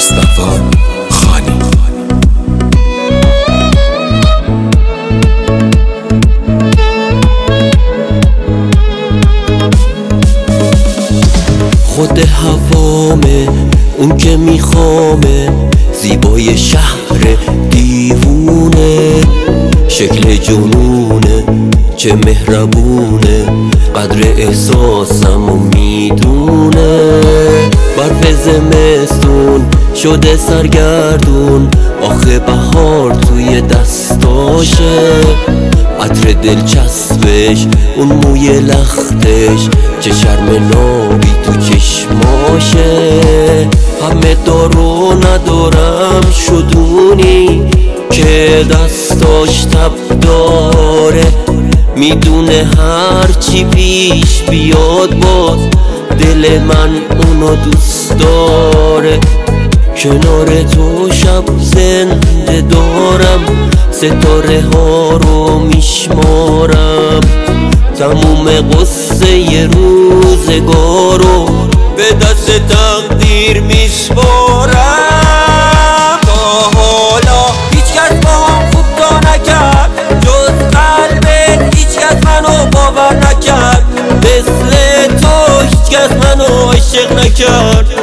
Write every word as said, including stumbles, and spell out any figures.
مصطفی خانی. خود هوامه اون که میخوامه، زیبای شهر دیوونه، شکل جنونه چه مهربونه، قدر احساسمو میدونه. برف زمستون شده سرگردون، آخه بهار توی دستاشه، عطر دلچسبش اون موی لختش، چه شرم نابی تو چشماشه. همه دارو ندارم شدونی که دستاش تب داره، میدونه هر چی پیش بیاد باز دل من اونو دوست داره. کنار تو شب زنده دارم، ستاره ها رو میشمارم، تموم قصه ی روزگارو به دست تقدیر میسپارم. تا حالا هیچ کس با هم خوب تا نکرد، جز قلبت هیچ کس منو باور نکرد، مثل تو هیچ کس منو عاشق نکرد.